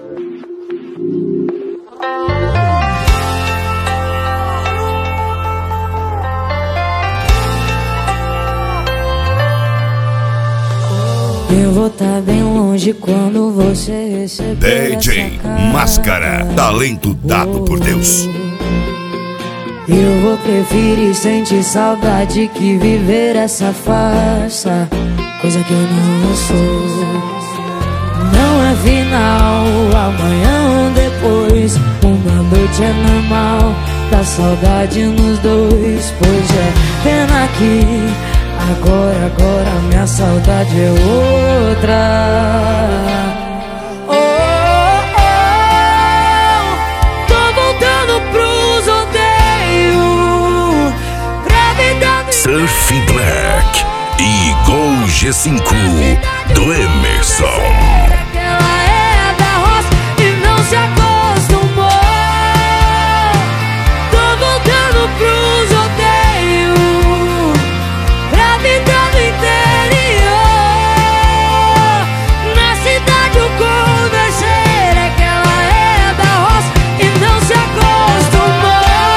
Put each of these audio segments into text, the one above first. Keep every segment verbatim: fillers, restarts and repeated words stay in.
Eu vou tá bem longe quando você receber D J essa Máscara, talento dado por Deus. Eu vou preferir sentir saudade que viver essa farsa, coisa que eu não sou. Não é final, amanhã ou depois, uma noite é normal, dá saudade nos dois. Pois é, pena que agora, agora minha saudade é outra. Oh, oh, oh, tô voltando pros odeios, gravidade. Surf Black e Gol G cinco do Emerson. Ela é da roça e não se acostumou. Tô voltando pros odeios, pra vida do interior. Na cidade o convencer é que ela é da roça e não se acostumou.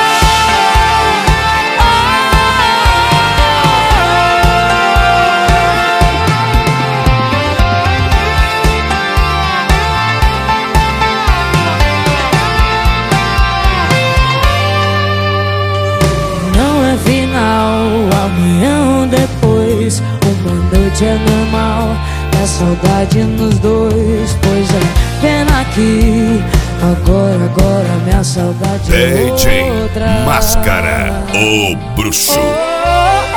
Não é final, amanhã ou depois, uma noite é normal, é saudade nos dois. Pois é, pena que agora, agora minha saudade é D J outra. Máscara, o bruxo. Oh,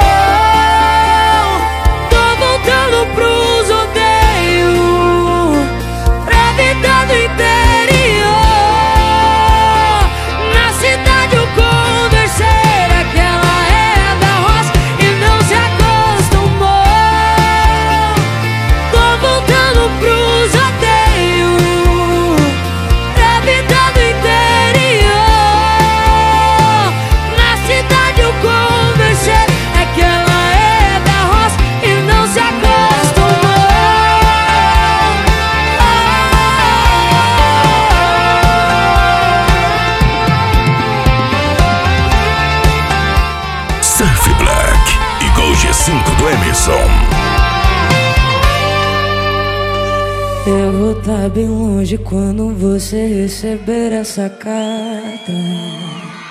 oh, tô voltando pros odeios, pra vida do interior. Na cidade o converser é que ela é da roça e não se acostumou. Tô voltando pros odeios, pra vida do interior. Na cidade o converser é que ela é da roça e não se acostumou. Surf Black e Gol G cinco do Emerson. Eu vou tá bem longe quando você receber essa carta.